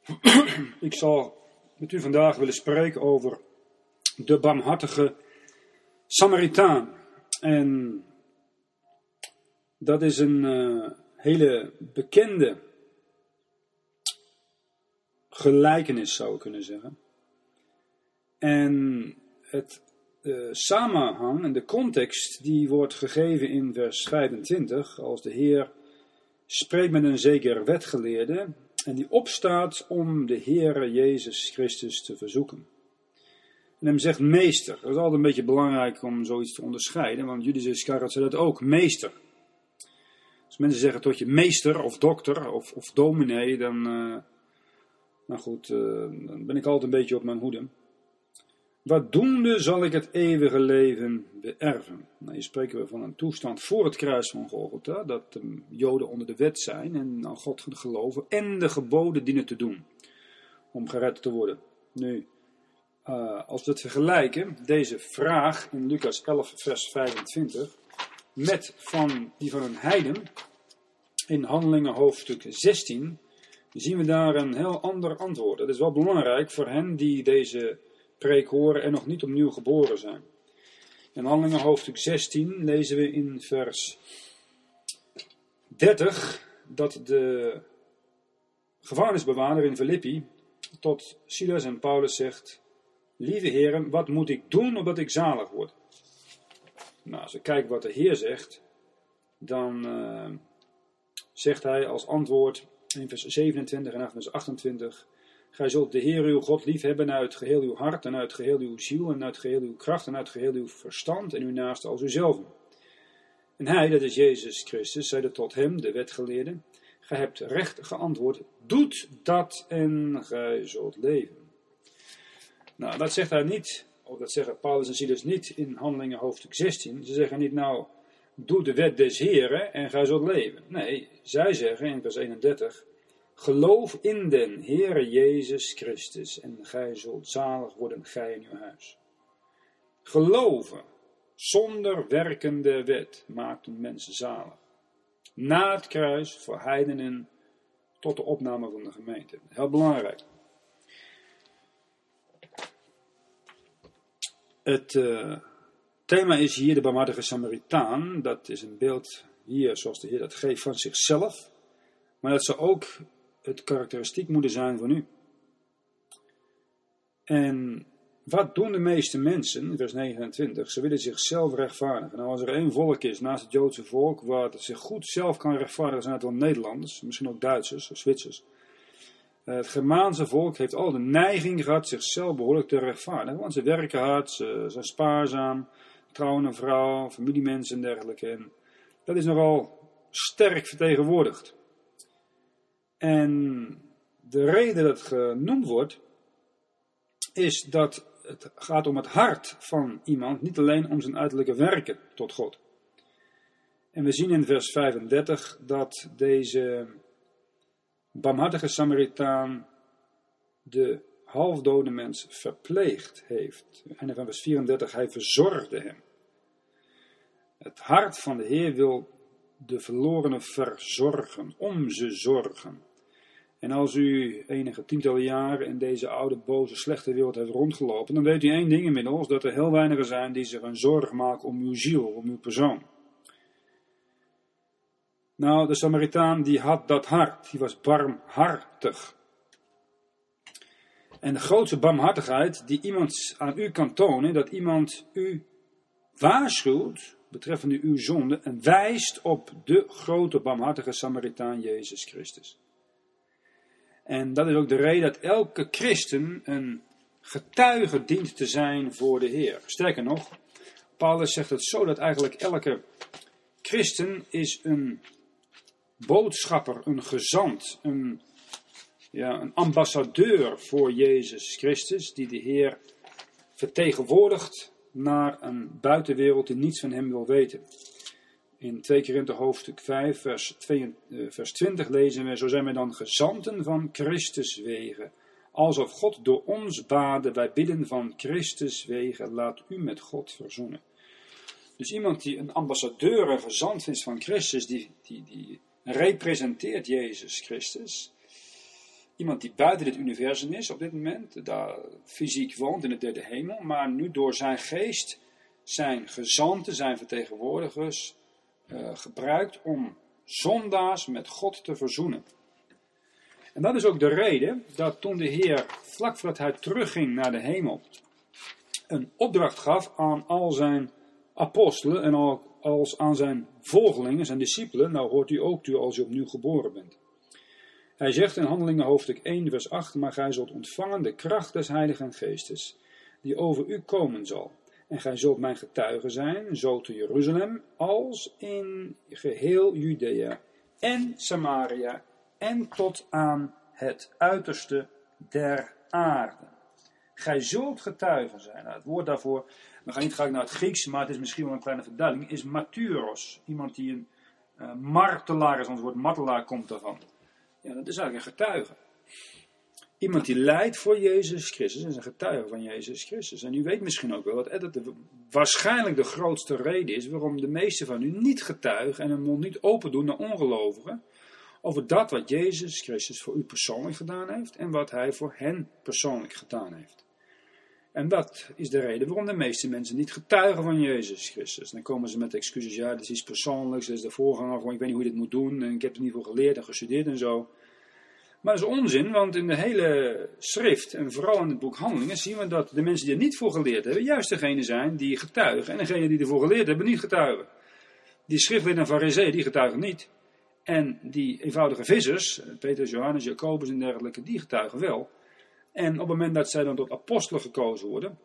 Ik zal met u vandaag willen spreken over de barmhartige Samaritaan. En dat is een hele bekende gelijkenis, zou ik kunnen zeggen. En het samenhang en de context die wordt gegeven in vers 25, als de Heer spreekt met een zeker wetgeleerde en die opstaat om de Heere Jezus Christus te verzoeken. En hem zegt meester. Dat is altijd een beetje belangrijk om zoiets te onderscheiden, want Judas Iscariot zei dat ook, meester. Als mensen zeggen tot je meester of dokter of dominee, dan ben ik altijd een beetje op mijn hoede. Wat doende zal ik het eeuwige leven beërven? Nou, hier spreken we van een toestand voor het kruis van Golgotha, dat de Joden onder de wet zijn en aan God geloven en de geboden dienen te doen om gered te worden. Nu, als we het vergelijken, deze vraag in Lucas 11 vers 25, met die van een heiden in Handelingen hoofdstuk 16, zien we daar een heel ander antwoord. Dat is wel belangrijk voor hen die deze preek horen en nog niet opnieuw geboren zijn. In Handelingen hoofdstuk 16 lezen we in vers 30 dat de gevangenisbewaarder in Filippi tot Silas en Paulus zegt: lieve heren, wat moet ik doen opdat ik zalig word? Nou, als we kijken wat de Heer zegt, dan zegt hij als antwoord in vers 27 en vers 28: gij zult de Heer uw God liefhebben uit geheel uw hart en uit geheel uw ziel en uit geheel uw kracht en uit geheel uw verstand en uw naaste als uzelf. En hij, dat is Jezus Christus, zeide tot hem, de wetgeleerde: gij hebt recht geantwoord, doet dat en gij zult leven. Nou, dat zegt hij niet, of dat zeggen Paulus en Silas niet in Handelingen hoofdstuk 16. Ze zeggen niet, nou, doe de wet des Heren en gij zult leven. Nee, zij zeggen in vers 31, geloof in den Heere Jezus Christus en gij zult zalig worden, gij en uw huis. Geloven zonder werkende wet maakt een mens zalig. Na het kruis voor heidenen tot de opname van de gemeente. Heel belangrijk. Het thema is hier de barmhartige Samaritaan. Dat is een beeld hier, zoals de Heer dat geeft, van zichzelf. Maar dat zou ook het karakteristiek moeten zijn van u. En wat doen de meeste mensen, vers 29, ze willen zichzelf rechtvaardigen. Nou, als er één volk is naast het Joodse volk, waar het zich goed zelf kan rechtvaardigen, zijn het wel Nederlanders, misschien ook Duitsers of Zwitsers. Het Germaanse volk heeft al de neiging gehad zichzelf behoorlijk te rechtvaardigen, want ze werken hard, ze zijn spaarzaam, trouwen een vrouw, familiemensen en dergelijke. En dat is nogal sterk vertegenwoordigd. En de reden dat het genoemd wordt, is dat het gaat om het hart van iemand, niet alleen om zijn uiterlijke werken tot God. En we zien in vers 35 dat deze barmhartige Samaritaan de halfdode mens verpleegd heeft. En van vers 34, hij verzorgde hem. Het hart van de Heer wil de verlorenen verzorgen, om ze zorgen. En als u enige tientallen jaren in deze oude, boze, slechte wereld heeft rondgelopen, dan weet u één ding inmiddels, dat er heel weinigen zijn die zich een zorg maken om uw ziel, om uw persoon. Nou, de Samaritaan die had dat hart, die was barmhartig. En de grootste barmhartigheid die iemand aan u kan tonen, dat iemand u waarschuwt betreffende uw zonde en wijst op de grote barmhartige Samaritaan Jezus Christus. En dat is ook de reden dat elke christen een getuige dient te zijn voor de Heer. Sterker nog, Paulus zegt het zo dat eigenlijk elke christen is een boodschapper, een gezant, een ambassadeur voor Jezus Christus, die de Heer vertegenwoordigt naar een buitenwereld die niets van hem wil weten. In 2 Korinthe hoofdstuk 5, vers 20 lezen we: zo zijn wij dan gezanten van Christus wegen, alsof God door ons bade, wij bidden van Christus wegen, laat u met God verzoenen. Dus iemand die een ambassadeur, een gezant is van Christus, die representeert Jezus Christus. Iemand die buiten dit universum is op dit moment, daar fysiek woont in de derde hemel, maar nu door zijn geest, zijn gezanten, zijn vertegenwoordigers gebruikt om zondaars met God te verzoenen. En dat is ook de reden dat toen de Heer, vlak voordat hij terugging naar de hemel, een opdracht gaf aan al zijn apostelen en ook als aan zijn volgelingen, zijn discipelen, nou hoort u ook toe als u opnieuw geboren bent. Hij zegt in Handelingen hoofdstuk 1 vers 8, maar gij zult ontvangen de kracht des Heiligen Geestes, die over u komen zal. En gij zult mijn getuige zijn, zo te Jeruzalem, als in geheel Judea en Samaria en tot aan het uiterste der aarde. Gij zult getuigen zijn. Nou, het woord daarvoor, we gaan niet gelijk naar het Grieks, maar het is misschien wel een kleine verduidelijking, is martyros. Iemand die een martelaar is, want het woord martelaar komt daarvan. Ja, dat is eigenlijk een getuige. Iemand die lijdt voor Jezus Christus is een getuige van Jezus Christus. En u weet misschien ook wel dat waarschijnlijk de grootste reden is waarom de meesten van u niet getuigen en hun mond niet open doen naar ongelovigen over dat wat Jezus Christus voor u persoonlijk gedaan heeft en wat hij voor hen persoonlijk gedaan heeft. En dat is de reden waarom de meeste mensen niet getuigen van Jezus Christus. Dan komen ze met excuses, ja, dat is iets persoonlijks, dat is de voorganger, gewoon, ik weet niet hoe je dit moet doen, en ik heb er niet voor geleerd en gestudeerd en zo. Maar dat is onzin, want in de hele schrift, en vooral in het boek Handelingen, zien we dat de mensen die er niet voor geleerd hebben, juist degene zijn die getuigen, en degenen die ervoor geleerd hebben, niet getuigen. Die schriftgeleerden en farizeeën, die getuigen niet. En die eenvoudige vissers, Petrus, Johannes, Jacobus en dergelijke, die getuigen wel. En op het moment dat zij dan tot apostelen gekozen worden,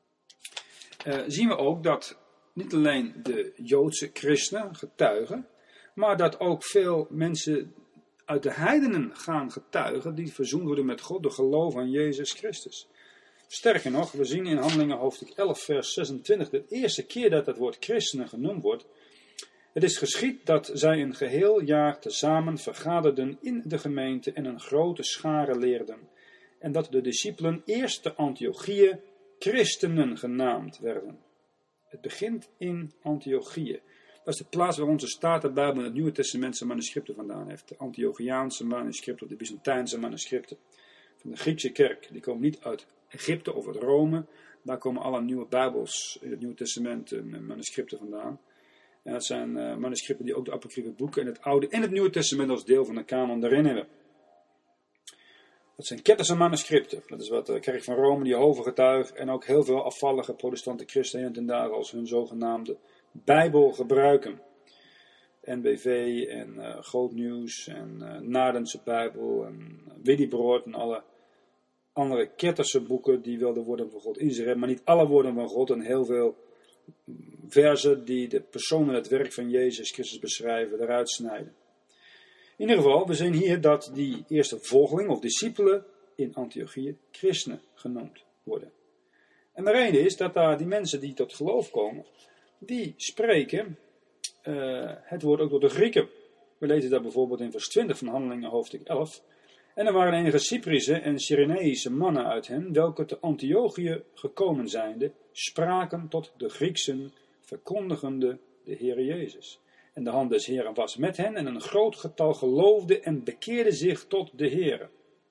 zien we ook dat niet alleen de Joodse christenen getuigen, maar dat ook veel mensen uit de heidenen gaan getuigen die verzoend worden met God door geloof aan Jezus Christus. Sterker nog, we zien in Handelingen hoofdstuk 11 vers 26 de eerste keer dat het woord christenen genoemd wordt. Het is geschied dat zij een geheel jaar tezamen vergaderden in de gemeente en een grote schare leerden. En dat de discipelen eerst te Antiochië christenen genaamd werden. Het begint in Antiochië. Dat is de plaats waar onze Statenbijbel in het Nieuwe Testament zijn manuscripten vandaan heeft. De Antiochiaanse manuscripten, de Byzantijnse manuscripten van de Griekse kerk. Die komen niet uit Egypte of uit Rome. Daar komen alle nieuwe Bijbels in het Nieuwe Testament en manuscripten vandaan. En dat zijn manuscripten die ook de apocryfe boeken in het Oude en het Nieuwe Testament als deel van de kanon daarin hebben. Dat zijn ketterse manuscripten. Dat is wat de kerk van Rome, de Jehovah getuigt en ook heel veel afvallige protestante christenen ten dagen als hun zogenaamde Bijbel gebruiken. NBV en Groot Nieuws en Nadense Bijbel en Widdiebrood en alle andere ketterse boeken die wel de woorden van God in zich hebben, maar niet alle woorden van God en heel veel verzen die de persoon en het werk van Jezus Christus beschrijven, eruit snijden. In ieder geval, we zien hier dat die eerste volgeling of discipelen in Antiochië christenen genoemd worden. En de reden is dat daar die mensen die tot geloof komen, die spreken het woord ook door de Grieken. We lezen dat bijvoorbeeld in vers 20 van Handelingen hoofdstuk 11. En er waren enige Cyprische en Cyreneïsche mannen uit hen, welke te Antiochië gekomen zijnde, spraken tot de Grieksen, verkondigende de Heere Jezus. En de hand des Heeren was met hen, en een groot getal geloofde en bekeerde zich tot de Heere.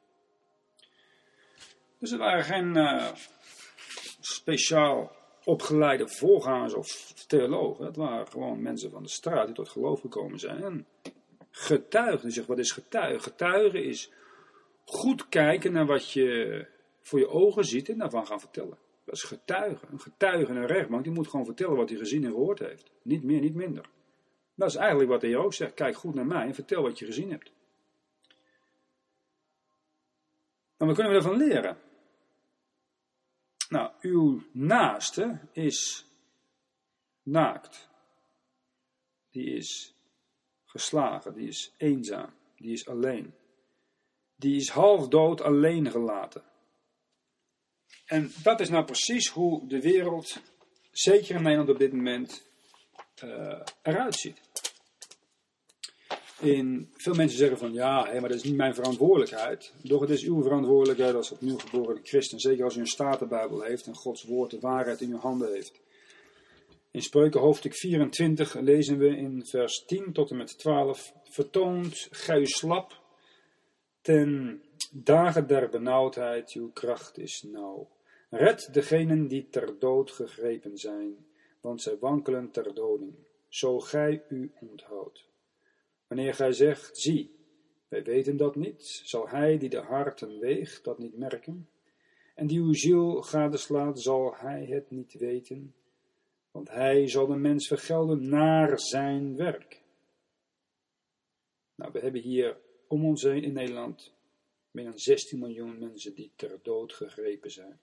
Dus er waren geen speciaal opgeleide voorgangers of theologen. Het waren gewoon mensen van de straat die tot geloof gekomen zijn. En getuigen. Je zegt, wat is getuigen? Getuigen is goed kijken naar wat je voor je ogen ziet en daarvan gaan vertellen. Dat is getuigen. Een getuige in een rechtbank, die moet gewoon vertellen wat hij gezien en gehoord heeft. Niet meer, niet minder. Dat is eigenlijk wat de Heer ook zegt. Kijk goed naar mij en vertel wat je gezien hebt. En wat kunnen we ervan leren? Nou, uw naaste is naakt. Die is geslagen, die is eenzaam, die is alleen. Die is half dood alleen gelaten. En dat is nou precies hoe de wereld, zeker in Nederland op dit moment, eruit ziet. Veel mensen zeggen van ja, maar dat is niet mijn verantwoordelijkheid. Doch het is uw verantwoordelijkheid als opnieuw geboren christen. Zeker als u een Statenbijbel heeft en Gods woord, de waarheid in uw handen heeft. In Spreuken hoofdstuk 24 lezen we in vers 10 tot en met 12. Vertoont gij u slap ten Dagen der benauwdheid, uw kracht is nauw. Red degenen die ter dood gegrepen zijn, want zij wankelen ter doding, zo gij u onthoudt. Wanneer gij zegt, zie, wij weten dat niet, zal hij die de harten weegt dat niet merken? En die uw ziel gadeslaat, zal hij het niet weten? Want hij zal de mens vergelden naar zijn werk. Nou, we hebben hier om ons heen in Nederland meer dan 16 miljoen mensen die ter dood gegrepen zijn.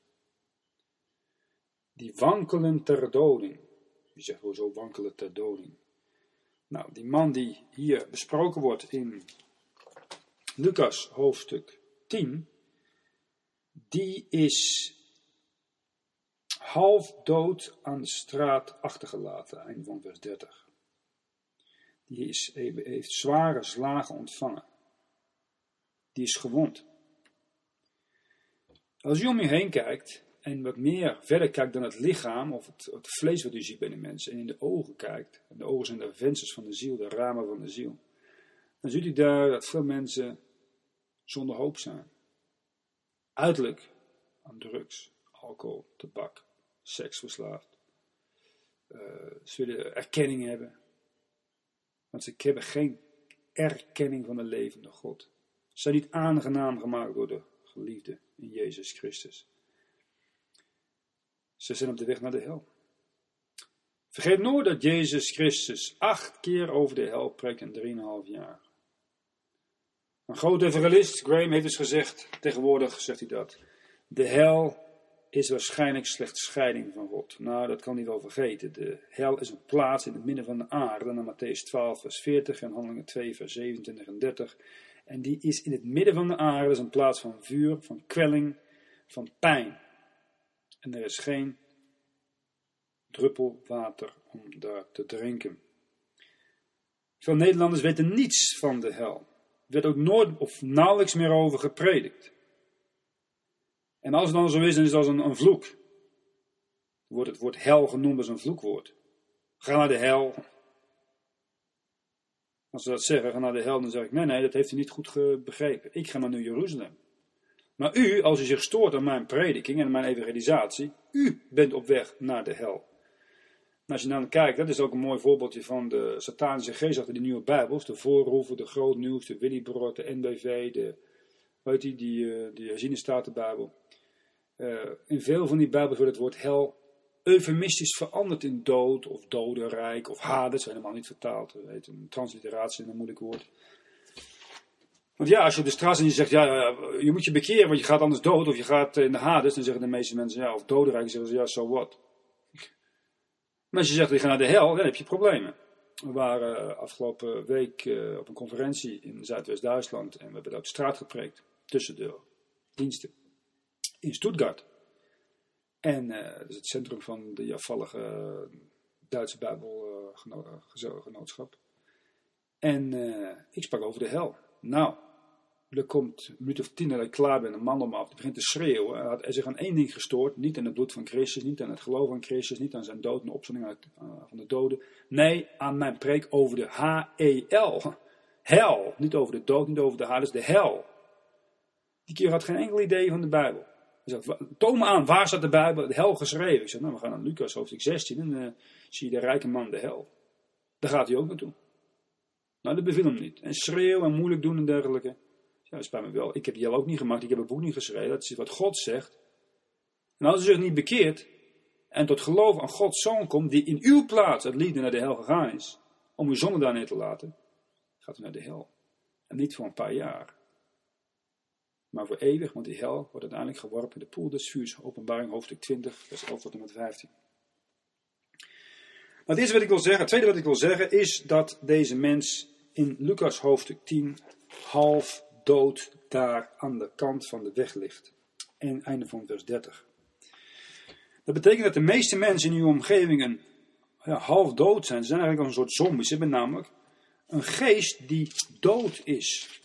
Die wankelen ter doding. Wie zegt wel zo wankelen ter doding? Nou, die man die hier besproken wordt in Lucas hoofdstuk 10, die is half dood aan de straat achtergelaten, einde van vers 30. Die heeft zware slagen ontvangen. Die is gewond. Als u om u heen kijkt en wat meer verder kijkt dan het lichaam of het vlees wat u ziet bij de mensen en in de ogen kijkt, en de ogen zijn de vensters van de ziel, de ramen van de ziel, dan ziet u daar dat veel mensen zonder hoop zijn. Uiterlijk aan drugs, alcohol, tabak, seks verslaafd. Ze willen erkenning hebben. Want ze hebben geen erkenning van de levende God. Ze zijn niet aangenaam gemaakt door de geliefde in Jezus Christus. Ze zijn op de weg naar de hel. Vergeet nooit dat Jezus Christus 8 keer over de hel preekt in 3,5 jaar. Een groot evangelist, Graham, heeft dus gezegd, tegenwoordig zegt hij dat, de hel is waarschijnlijk slechts scheiding van God. Nou, dat kan hij wel vergeten. De hel is een plaats in het midden van de aarde, naar Mattheüs 12 vers 40 en Handelingen 2 vers 27 en 30. En die is in het midden van de aarde, dat is een plaats van vuur, van kwelling, van pijn. En er is geen druppel water om daar te drinken. Veel Nederlanders weten niets van de hel. Er werd ook nooit of nauwelijks meer over gepredikt. En als het dan zo is, dan is het als een vloek. Wordt het woord hel genoemd als een vloekwoord. Ga naar de hel. Als ze dat zeggen, ga naar de hel, dan zeg ik, nee, dat heeft u niet goed begrepen. Ik ga naar Nieuw Jeruzalem. Maar u, als u zich stoort aan mijn prediking en mijn evangelisatie, u bent op weg naar de hel. En als je dan kijkt, dat is ook een mooi voorbeeldje van de satanische geest achter die nieuwe Bijbels. De Voorhoeven, de Groot Nieuws, de Willibrord, de NBV, die herziene Statenbijbel. In veel van die Bijbels wordt het woord hel eufemistisch veranderd in dood of dodenrijk of Hades, helemaal niet vertaald. Dat heet een transliteratie, een moeilijk woord. Want ja, als je op de straat zit en je zegt, je moet je bekeren, want je gaat anders dood of je gaat in de Hades, dan zeggen de meeste mensen, ja, of dodenrijk, dan zeggen ze, ja, so what. Maar als je zegt, je gaat naar de hel, dan heb je problemen. We waren afgelopen week op een conferentie in Zuidwest-Duitsland en we hebben daar op de straat gepreekt, tussen de diensten, in Stuttgart. En dat is het centrum van de afvallige Duitse Bijbelgenootschap. En ik sprak over de hel. Nou, er komt een minuut of 10 dat ik klaar ben, een man om me af, die begint te schreeuwen. Hij had zich aan één ding gestoord, niet aan het bloed van Christus, niet aan het geloof van Christus, niet aan zijn dood en opstanding van de doden. Nee, aan mijn preek over de H-E-L. Hel, niet over de dood, niet over de Hades, de hel. Die keer had geen enkel idee van de Bijbel. Hij zei, toon me aan, waar staat de Bijbel, de hel geschreven? Ik zei, nou, we gaan naar Lucas hoofdstuk 16 en zie je de rijke man de hel. Daar gaat hij ook naartoe. Nou, dat beviel hem niet. En schreeuwen en moeilijk doen en dergelijke. Ja, dat spijt me wel. Ik heb die hel ook niet gemaakt, ik heb een boek niet geschreven. Dat is wat God zegt. En als u zich niet bekeert en tot geloof aan Gods Zoon komt, die in uw plaats het liefde naar de hel gegaan is, om uw zonde daar neer te laten, gaat u naar de hel. En niet voor een paar jaar. Maar voor eeuwig, want die hel wordt uiteindelijk geworpen in de poel des vuurs. Openbaring hoofdstuk 20, vers 11 tot en met 15. Maar het eerste wat ik wil zeggen, het tweede wat ik wil zeggen, is dat deze mens in Lucas hoofdstuk 10 half dood daar aan de kant van de weg ligt. En einde van vers 30. Dat betekent dat de meeste mensen in uw omgeving half dood zijn. Ze zijn eigenlijk als een soort zombies. Ze hebben namelijk een geest die dood is.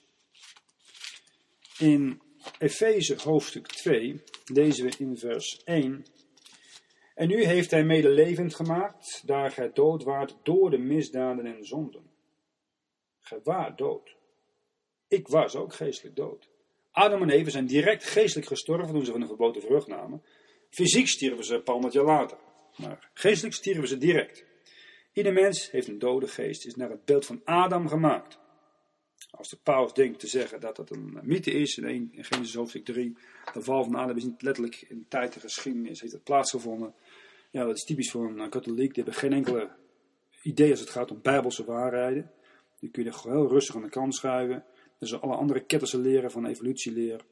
In Efeze hoofdstuk 2 lezen we in vers 1. En u heeft hij medelevend gemaakt, daar gij dood waart door de misdaden en zonden. Gij waart dood. Ik was ook geestelijk dood. Adam en Eva zijn direct geestelijk gestorven toen ze van de verboden vrucht namen. Fysiek stierven ze een paar honderd jaar later. Maar geestelijk stierven ze direct. Ieder mens heeft een dode geest, is naar het beeld van Adam gemaakt. Als de paus denkt te zeggen dat dat een mythe is, in Genesis hoofdstuk 3, de val van Adam is niet letterlijk in de tijd de geschiedenis, heeft het plaatsgevonden. Ja, dat is typisch voor een katholiek, die hebben geen enkele idee als het gaat om bijbelse waarheden. Die kun je heel rustig aan de kant schuiven. Dat is alle andere ketterse leren van evolutieleer.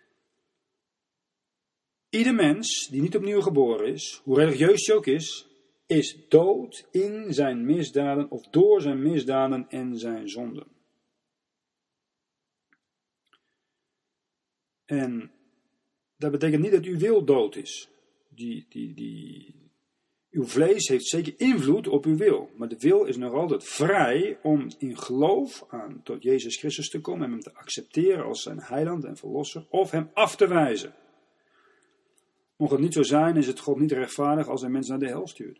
Ieder mens die niet opnieuw geboren is, hoe religieus hij ook is dood in zijn misdaden of door zijn misdaden en zijn zonden. En dat betekent niet dat uw wil dood is. Uw vlees heeft zeker invloed op uw wil. Maar de wil is nog altijd vrij om in geloof tot Jezus Christus te komen en hem te accepteren als zijn heiland en verlosser. Of hem af te wijzen. Mocht het niet zo zijn, is het God niet rechtvaardig als hij mensen naar de hel stuurt.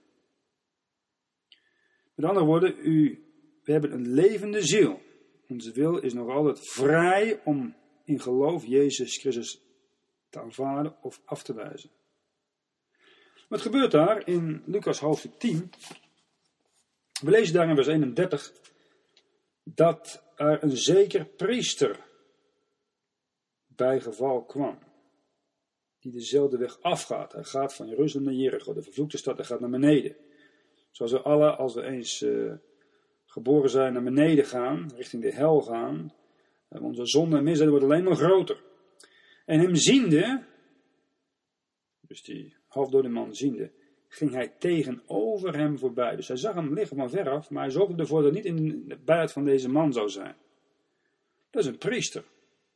Met andere woorden, we hebben een levende ziel. Onze wil is nog altijd vrij om in geloof Jezus Christus te aanvaarden of af te wijzen. Wat gebeurt daar in Lucas hoofdstuk 10? We lezen daar in vers 31 dat er een zeker priester bij geval kwam. Die dezelfde weg afgaat. Hij gaat van Jeruzalem naar Jericho, de vervloekte stad, hij gaat naar beneden. Zoals we alle, als we eens geboren zijn, naar beneden gaan, richting de hel gaan. Onze zonde en misdaad wordt alleen maar groter. En hem ziende, dus die halfdode man ziende, ging hij tegenover hem voorbij. Dus hij zag hem liggen van ver af, maar hij zorgde ervoor dat hij niet in de buit van deze man zou zijn. Dat is een priester.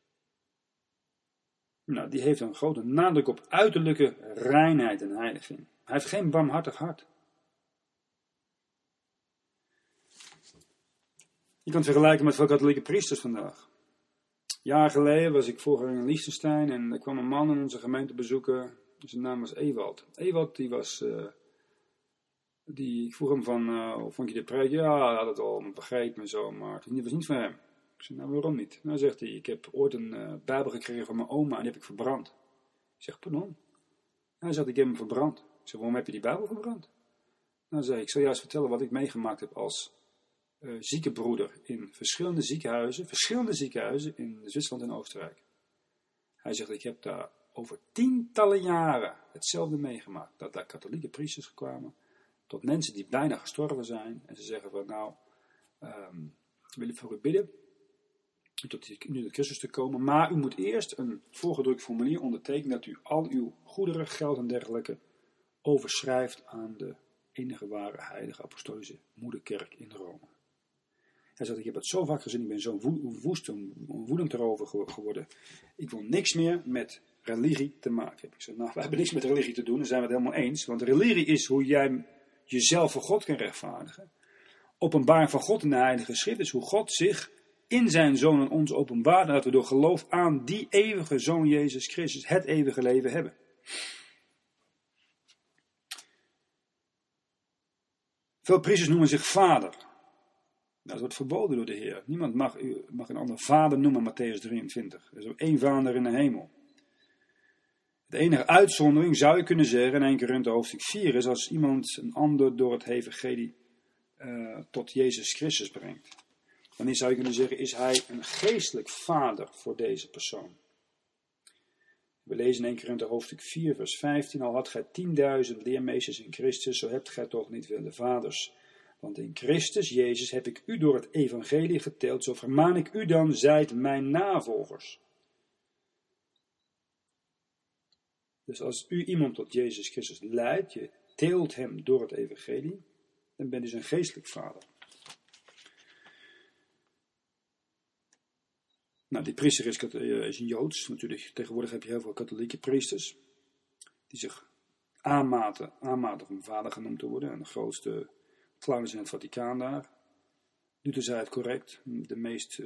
Nou, die heeft een grote nadruk op uiterlijke reinheid en heiliging. Hij heeft geen barmhartig hart. Je kan het vergelijken met veel katholieke priesters vandaag. Jaren geleden was ik vroeger in Liechtenstein en er kwam een man in onze gemeente bezoeken. Zijn naam was Ewald. Ewald, die was, ik vroeg hem van, hoe vond je de preek? Ja, hij had het al begrepen en zo, maar het was niet van hem. Ik zei, nou waarom niet? Nou zegt hij, ik heb ooit een Bijbel gekregen van mijn oma en die heb ik verbrand. Ik zeg, pardon? Hij zegt, ik heb hem verbrand. Ik zeg, waarom heb je die Bijbel verbrand? Nou zei ik zal juist vertellen wat ik meegemaakt heb als ziekenbroeder in verschillende ziekenhuizen in Zwitserland en Oostenrijk. Hij zegt, ik heb daar over tientallen jaren hetzelfde meegemaakt. Dat daar katholieke priesters kwamen tot mensen die bijna gestorven zijn. En ze zeggen van nou, wil ik voor u bidden, tot nu tot Christus te komen. Maar u moet eerst een voorgedrukt formulier ondertekenen dat u al uw goederen, geld en dergelijke overschrijft aan de enige ware heilige apostolische moederkerk in Rome. Hij zegt, ik heb het zo vaak gezien, ik ben zo woedend erover geworden. Ik wil niks meer met religie te maken hebben. Ik zeg, nou, we hebben niks met religie te doen, daar zijn we het helemaal eens. Want religie is hoe jij jezelf voor God kan rechtvaardigen. Openbaring van God in de Heilige Schrift is hoe God zich in zijn Zoon en ons openbaart. En dat we door geloof aan die eeuwige Zoon Jezus Christus het eeuwige leven hebben. Veel priesters noemen zich vader. Dat wordt verboden door de Heer. Niemand mag een ander vader noemen, Matthäus 23. Er is ook één vader in de hemel. De enige uitzondering zou je kunnen zeggen, in 1 Korinthe hoofdstuk 4, is als iemand een ander door het evangelie tot Jezus Christus brengt. Dan zou je kunnen zeggen, is hij een geestelijk vader voor deze persoon. We lezen in 1 Korinthe hoofdstuk 4, vers 15, al had gij 10.000 leermeesters in Christus, zo hebt gij toch niet vele vaders. Want in Christus Jezus heb ik u door het evangelie geteeld, zo vermaan ik u dan, zijt mijn navolgers. Dus als u iemand tot Jezus Christus leidt, je teelt hem door het evangelie, dan bent u zijn geestelijk vader. Nou, die priester is Joods. Natuurlijk, tegenwoordig heb je heel veel katholieke priesters, die zich aanmaten om vader genoemd te worden. En de grootste clown is in het Vaticaan daar. Luther zei het correct, de meest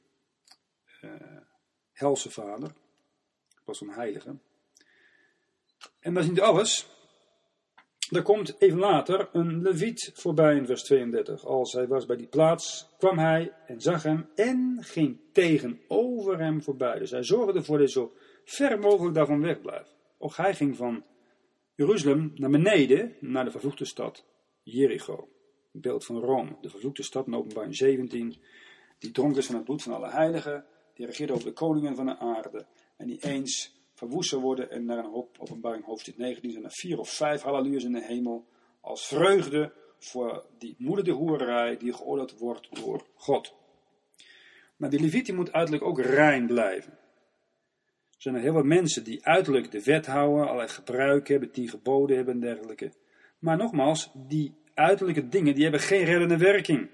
helse vader. Was een heilige. En dat is niet alles. Er komt even later een leviet voorbij in vers 32. Als hij was bij die plaats, kwam hij en zag hem en ging tegenover hem voorbij. Dus hij zorgde ervoor dat hij zo ver mogelijk daarvan wegblijft. Ook hij ging van Jeruzalem naar beneden, naar de vervloekte stad Jericho. Een beeld van Rome, de vervloekte stad in Openbaring 17. Die dronk is van het bloed van alle heiligen. Die regeerde over de koningen van de aarde. En die eens verwoest zou worden. En naar een Openbaring hoofdstuk 19 zijn er 4 of 5 halleluja's in de hemel. Als vreugde voor die moeder de hoererij die geoordeeld wordt door God. Maar die leviet die moet uiterlijk ook rein blijven. Er zijn er heel wat mensen die uiterlijk de wet houden. Allerlei gebruiken hebben, 10 geboden hebben en dergelijke. Maar nogmaals, die uiterlijke dingen die hebben geen reddende werking.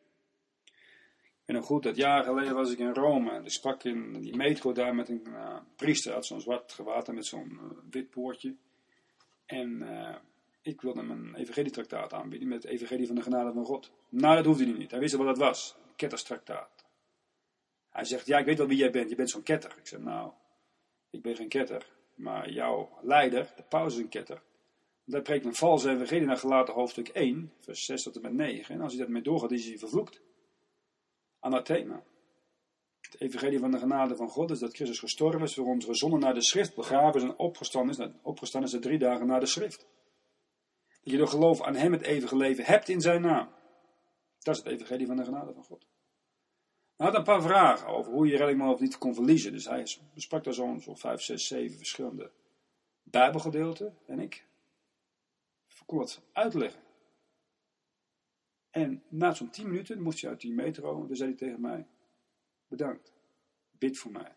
Ik weet nog goed, dat jaar geleden was ik in Rome. En ik sprak in die metro daar met een priester. Had zo'n zwart gewaad en met zo'n wit poortje. En ik wilde hem een evangelietraktaat aanbieden met het evangelie van de genade van God. Nou, dat hoefde hij niet. Hij wist wel wat dat was. Een ketterstraktaat. Hij zegt, ja, ik weet wel wie jij bent. Je bent zo'n ketter. Ik zeg, nou, ik ben geen ketter. Maar jouw leider, de paus, is een ketter. Hij preekt een valse evangelie naar Galaten hoofdstuk 1, vers 6 tot en met 9. En als hij dat mee doorgaat, is hij vervloekt. Anathema. Het evangelie van de genade van God is dat Christus gestorven is voor onze zonden naar de schrift, begraven is en opgestaan is 3 dagen na de schrift. Dat je door geloof aan hem het eeuwige leven hebt in zijn naam. Dat is het evangelie van de genade van God. Hij had een paar vragen over hoe je redding maar of niet kon verliezen. Dus hij besprak daar zo'n 5, 6, 7 verschillende bijbelgedeelten. En ik kon wat uitleggen. En na zo'n 10 minuten moest hij uit die metro. En dan zei hij tegen mij, bedankt, bid voor mij.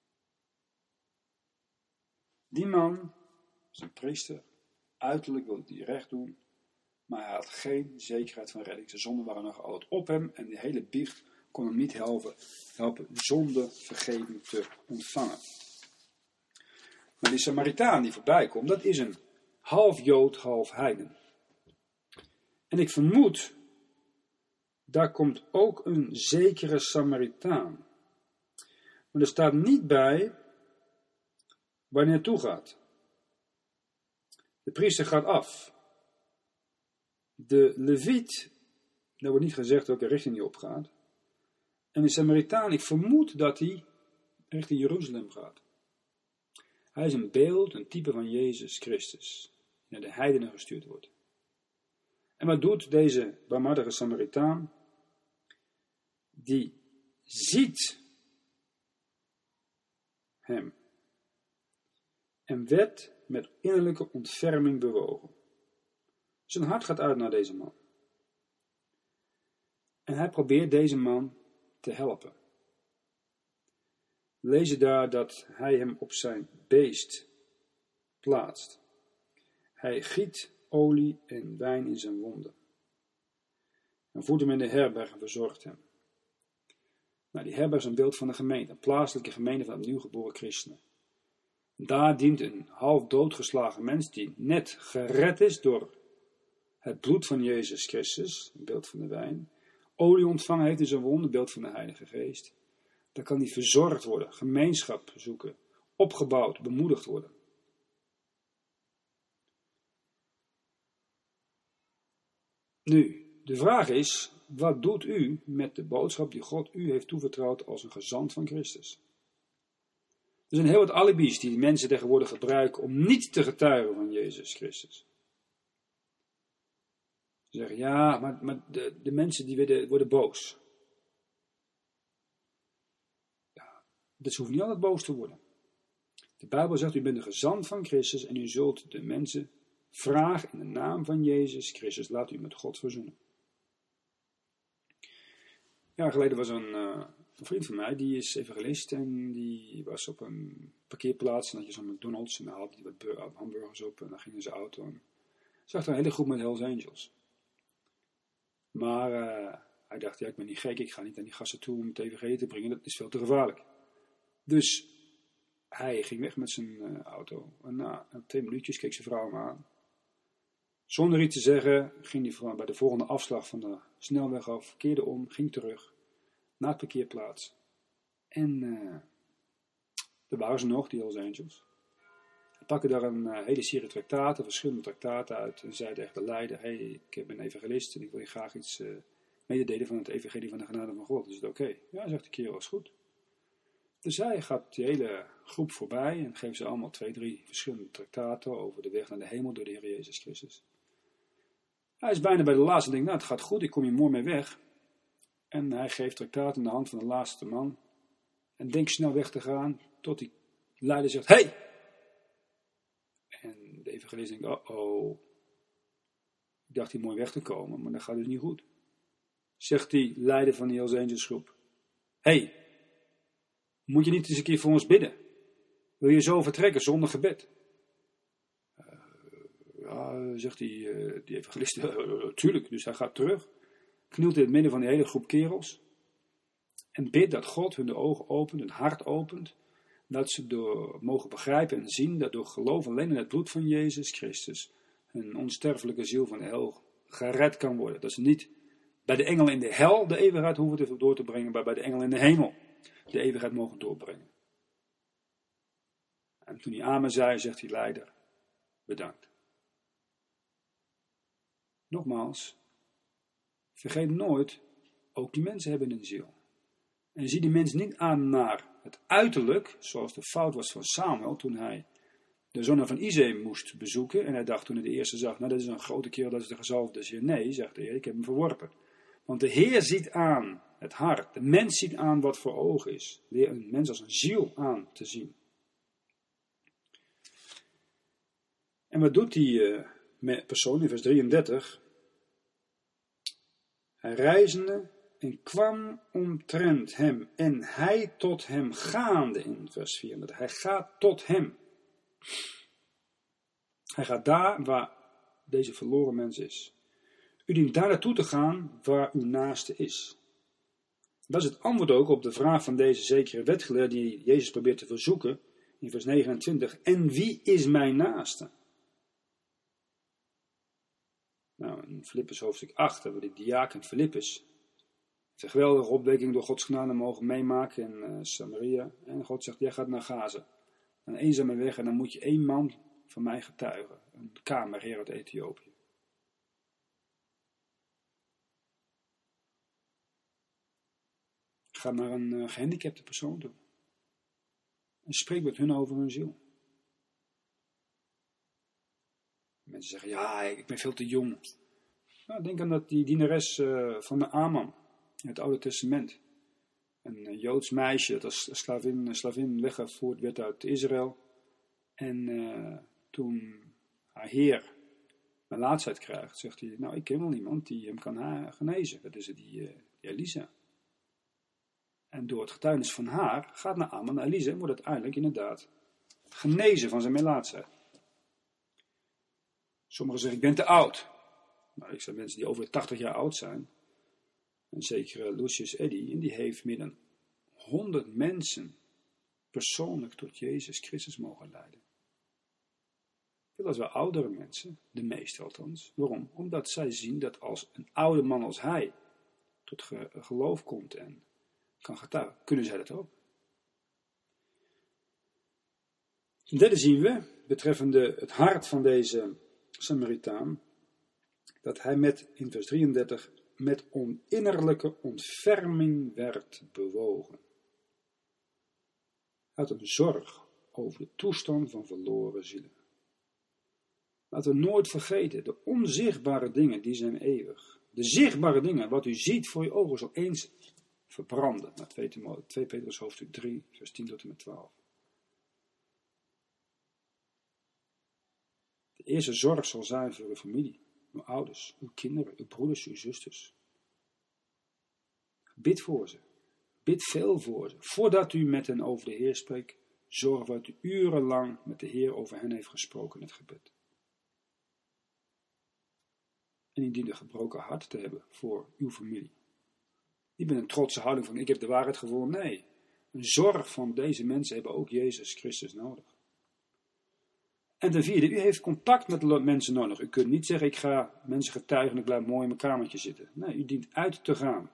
Die man is een priester. Uiterlijk wilde hij recht doen. Maar hij had geen zekerheid van redding. Zijn zonden waren nog altijd op hem. En de hele biecht kon hem niet helpen zonde vergeving te ontvangen. Maar die Samaritaan die voorbij komt, dat is een half Jood, half heiden. En ik vermoed, daar komt ook een zekere Samaritaan. Maar er staat niet bij waar hij naartoe gaat. De priester gaat af. De leviet, daar wordt niet gezegd welke richting hij opgaat. En de Samaritaan, ik vermoed dat hij richting Jeruzalem gaat. Hij is een beeld, een type van Jezus Christus, die naar de heidenen gestuurd wordt. En wat doet deze barmhartige Samaritaan? Die ziet hem en werd met innerlijke ontferming bewogen. Zijn hart gaat uit naar deze man. En hij probeert deze man te helpen. We lezen daar dat hij hem op zijn beest plaatst. Hij giet olie en wijn in zijn wonden. En voert hem in de herberg en verzorgt hem. Nou, die herberg is een beeld van de gemeente, een plaatselijke gemeente van opnieuw geboren christenen. Daar dient een half doodgeslagen mens die net gered is door het bloed van Jezus Christus, een beeld van de wijn, olie ontvangen heeft in zijn wonden, een beeld van de Heilige Geest. Dan kan die verzorgd worden, gemeenschap zoeken, opgebouwd, bemoedigd worden. Nu, de vraag is, wat doet u met de boodschap die God u heeft toevertrouwd als een gezant van Christus? Er zijn heel wat alibis die mensen tegenwoordig gebruiken om niet te getuigen van Jezus Christus. Ze zeggen, ja, maar de mensen die worden boos. Ja, dus ze hoeven niet altijd boos te worden. De Bijbel zegt, u bent een gezant van Christus en u zult de mensen vragen in de naam van Jezus Christus, laat u met God verzoenen. Een jaar geleden was een vriend van mij, die is evangelist en die was op een parkeerplaats en had je zo'n McDonald's en daar had hij wat hamburgers op en dan ging in zijn auto en zag er een hele groep met Hells Angels. Maar hij dacht, ja, ik ben niet gek, ik ga niet aan die gasten toe om het evangelie te brengen, dat is veel te gevaarlijk. Dus hij ging weg met zijn auto en na 2 minuutjes keek zijn vrouw hem aan. Zonder iets te zeggen ging hij bij de volgende afslag van de snelweg af, keerde om, ging terug naar de parkeerplaats. En daar waren ze nog, die Hells Angels. Hij pakken daar een hele serie traktaten, verschillende traktaten uit. En zeiden echt de leider, ik ben evangelist en ik wil je graag iets mededelen van het evangelie van de genade van God. Is het oké? Ja, zegt de kerel, is goed. Dus hij gaat die hele groep voorbij en geeft ze allemaal 2, 3 verschillende traktaten over de weg naar de hemel door de Heer Jezus Christus. Hij is bijna bij de laatste en denkt, het gaat goed, ik kom hier mooi mee weg. En hij geeft traktaat in de hand van de laatste man. En denkt snel weg te gaan, tot die leider zegt, hey! En de evangelist denkt, oh. Ik dacht hier mooi weg te komen, maar dat gaat dus niet goed. Zegt die leider van die Hells Angels groep, hey! Moet je niet eens een keer voor ons bidden? Wil je zo vertrekken zonder gebed? Ja, zegt die evangelist, natuurlijk. Dus hij gaat terug, knielt in het midden van die hele groep kerels en bidt dat God hun de ogen opent, hun hart opent, dat ze door mogen begrijpen en zien dat door geloof alleen in het bloed van Jezus Christus hun onsterfelijke ziel van de hel gered kan worden. Dat ze niet bij de engelen in de hel de eeuwigheid hoeven door te brengen, maar bij de engelen in de hemel de eeuwigheid mogen doorbrengen. En toen hij amen zei, zegt die leider, bedankt. Nogmaals, vergeet nooit, ook die mensen hebben een ziel. En zie die mensen niet aan naar het uiterlijk, zoals de fout was van Samuel, toen hij de zonen van Isai moest bezoeken. En hij dacht toen hij de eerste zag, dat is een grote kerel, dat is de gezalfde Heer. Nee, zegt de Heer, ik heb hem verworpen. Want de Heer ziet aan het hart. De mens ziet aan wat voor ogen is. Leer een mens als een ziel aan te zien. En wat doet die persoon in vers 33? Hij reizende en kwam omtrent hem en hij tot hem gaande in vers 34. Hij gaat tot hem. Hij gaat daar waar deze verloren mens is. U dient daar naartoe te gaan waar uw naaste is. Dat is het antwoord ook op de vraag van deze zekere wetgeleerde die Jezus probeert te verzoeken in vers 29. En wie is mijn naaste? Nou, in Filippus hoofdstuk 8 hebben we de diaken Filippus. Een geweldige opwekking door Gods genade mogen meemaken in Samaria. En God zegt, jij gaat naar Gaza. Een eenzame weg en dan moet je 1 man van mij getuigen. Een kamerheer uit Ethiopië. Ga naar een gehandicapte persoon toe. En spreek met hun over hun ziel. Mensen zeggen, ja, ik ben veel te jong. Nou, denk aan die dienares van de Aman in het Oude Testament. Een Joods meisje dat als slavin weggevoerd werd uit Israël. En toen haar heer melaatsheid krijgt, zegt hij, nou, ik ken wel iemand die hem kan genezen. Dat is die Elisa. En door het getuigenis van haar gaat naar Aman, naar Elisa, en wordt uiteindelijk inderdaad genezen van zijn melaatsheid. Sommigen zeggen, ik ben te oud. Nou, ik zeg mensen die over de 80 jaar oud zijn. En zeker Lucius Eddy, en die heeft meer dan 100 mensen persoonlijk tot Jezus Christus mogen leiden. Veel als wel oudere mensen, de meeste althans. Waarom? Omdat zij zien dat als een oude man als hij tot geloof komt en kan getuigen, kunnen zij dat ook. Ten derde zien we, betreffende het hart van deze Samaritaan, dat hij in vers 33 met innerlijke ontferming werd bewogen. Hij had een zorg over de toestand van verloren zielen. Laten we nooit vergeten, de onzichtbare dingen die zijn eeuwig. De zichtbare dingen, wat u ziet voor je ogen, zal eens verbranden. Naar 2 Petrus hoofdstuk 3, vers 10 tot en met 12. De eerste zorg zal zijn voor uw familie, uw ouders, uw kinderen, uw broeders, uw zusters. Bid voor ze. Bid veel voor ze. Voordat u met hen over de Heer spreekt, zorg dat u urenlang met de Heer over hen heeft gesproken in het gebed. En u dient een gebroken hart te hebben voor uw familie. Niet met een trotse houding van ik heb de waarheid gevonden. Nee, een zorg van deze mensen hebben ook Jezus Christus nodig. En ten vierde, u heeft contact met mensen nodig. U kunt niet zeggen ik ga mensen getuigen en ik blijf mooi in mijn kamertje zitten. Nee, u dient uit te gaan.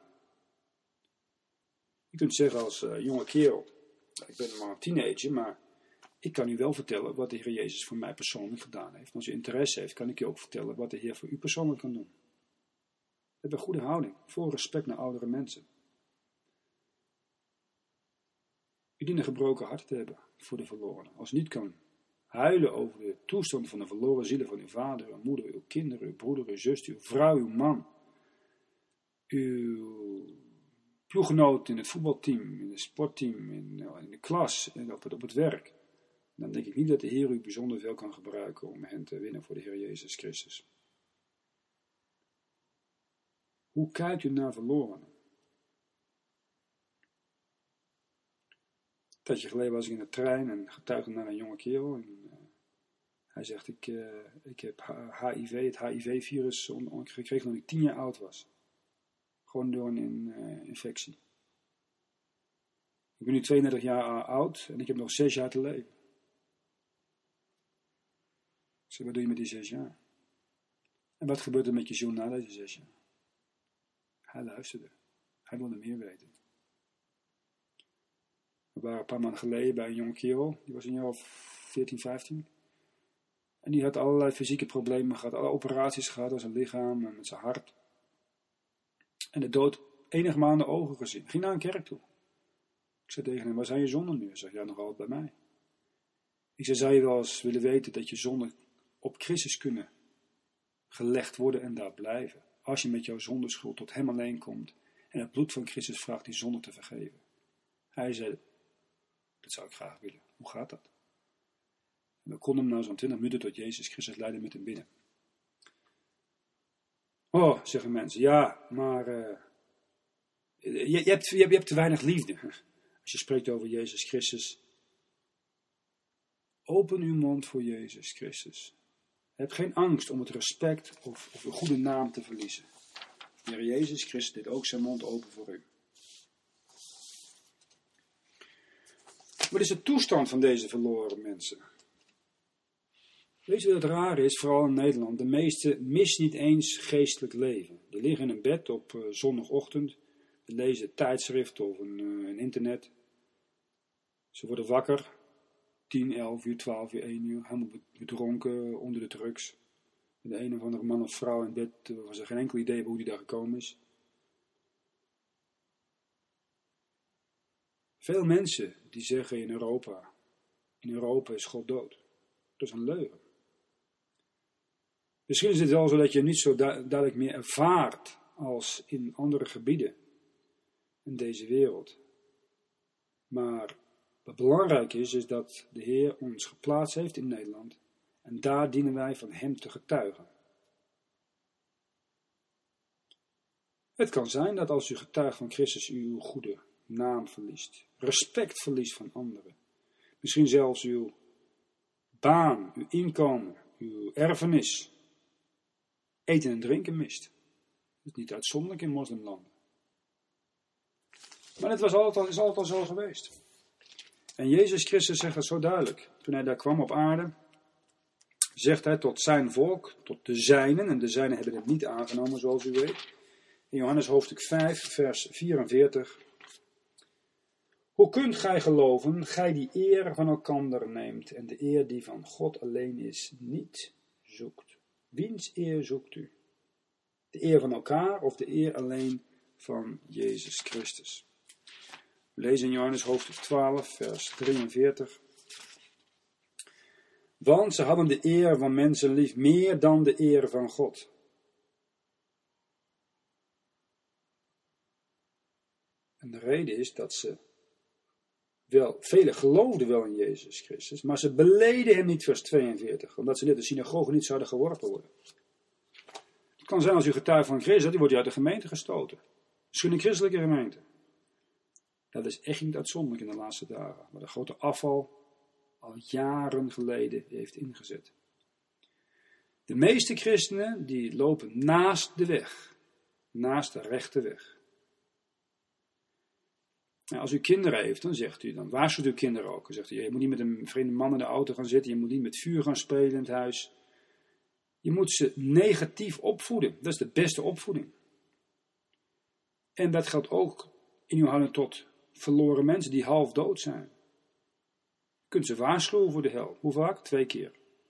U kunt zeggen als jonge kerel, ik ben maar een teenager, maar ik kan u wel vertellen wat de Heer Jezus voor mij persoonlijk gedaan heeft. Als u interesse heeft, kan ik u ook vertellen wat de Heer voor u persoonlijk kan doen. We hebben een goede houding, vol respect naar oudere mensen. U dient een gebroken hart te hebben voor de verlorenen. Als u niet kan huilen over de toestand van de verloren zielen van uw vader, uw moeder, uw kinderen, uw broeder, uw zus, uw vrouw, uw man, uw ploeggenoot in het voetbalteam, in het sportteam, in de klas en op het werk, dan denk ik niet dat de Heer u bijzonder veel kan gebruiken om hen te winnen voor de Heer Jezus Christus. Hoe kijkt u naar verlorenen? Een tijdje geleden was ik in de trein en getuigde naar een jonge kerel. En, hij zegt, ik heb HIV, het HIV-virus gekregen toen ik 10 jaar oud was. Gewoon door een infectie. Ik ben nu 32 jaar oud en ik heb nog 6 jaar te leven. Ik zeg, wat doe je met die 6 jaar? En wat gebeurt er met je zoon na deze 6 jaar? Hij luisterde. Hij wilde meer weten. We waren een paar maanden geleden bij een jonge kerel. Die was een jaar of 14, 15. En die had allerlei fysieke problemen gehad. Alle operaties gehad aan zijn lichaam en met zijn hart. En de dood enige maanden ogen gezien. Ging naar een kerk toe. Ik zei tegen hem, waar zijn je zonden nu? Hij zegt, ja, nog altijd bij mij. Ik zei, zou je wel eens willen weten dat je zonden op Christus kunnen gelegd worden en daar blijven? Als je met jouw zondeschuld tot hem alleen komt en het bloed van Christus vraagt die zonde te vergeven. Hij zei, dat zou ik graag willen. Hoe gaat dat? En we konden hem na zo'n 20 minuten tot Jezus Christus leiden met hem binnen. Oh, zeggen mensen, ja, maar je hebt te weinig liefde. Als je spreekt over Jezus Christus, open uw mond voor Jezus Christus. Heb geen angst om het respect of de goede naam te verliezen. De Heer Jezus Christus deed ook zijn mond open voor u. Wat is de toestand van deze verloren mensen? Weet je wat het raar is, vooral in Nederland? De meesten missen niet eens geestelijk leven. Die liggen in een bed op zondagochtend. Ze lezen tijdschrift of een internet. Ze worden wakker. 10, 11 uur, 12 uur, 1 uur. Helemaal bedronken onder de drugs. De een of andere man of vrouw in bed waarvan ze geen enkel idee hebben hoe die daar gekomen is. Veel mensen die zeggen in Europa is God dood. Dat is een leugen. Misschien is het wel zo dat je niet zo duidelijk meer ervaart als in andere gebieden in deze wereld. Maar wat belangrijk is dat de Heer ons geplaatst heeft in Nederland. En daar dienen wij van hem te getuigen. Het kan zijn dat als u getuigt van Christus u uw goede naam verliest. Respect verliest van anderen. Misschien zelfs uw baan, uw inkomen, uw erfenis. Eten en drinken mist. Dat is niet uitzonderlijk in moslimlanden. Maar het is altijd al zo geweest. En Jezus Christus zegt het zo duidelijk. Toen hij daar kwam op aarde, zegt hij tot zijn volk, tot de zijnen. En de zijnen hebben het niet aangenomen, zoals u weet. In Johannes hoofdstuk 5, vers 44. Hoe kunt gij geloven, gij die eer van elkander neemt en de eer die van God alleen is, niet zoekt? Wiens eer zoekt u? De eer van elkaar of de eer alleen van Jezus Christus? We lezen in Johannes hoofdstuk 12, vers 43. Want ze hadden de eer van mensen lief meer dan de eer van God. En de reden is dat velen geloofden wel in Jezus Christus, maar ze beleden hem niet, vers 42, omdat ze net de synagoge niet zouden geworpen worden. Het kan zijn als u getuigt van Christus, die wordt u uit de gemeente gestoten. Misschien een christelijke gemeente. Dat is echt niet uitzonderlijk in de laatste dagen, waar de grote afval al jaren geleden heeft ingezet. De meeste christenen die lopen naast de weg, naast de rechte weg. Nou, als u kinderen heeft, dan waarschuwt uw kinderen ook. Dan zegt u, je moet niet met een vreemde man in de auto gaan zitten, je moet niet met vuur gaan spelen in het huis. Je moet ze negatief opvoeden. Dat is de beste opvoeding. En dat geldt ook in uw houding tot verloren mensen die half dood zijn. kunt ze waarschuwen voor de hel. Hoe vaak? 2 keer.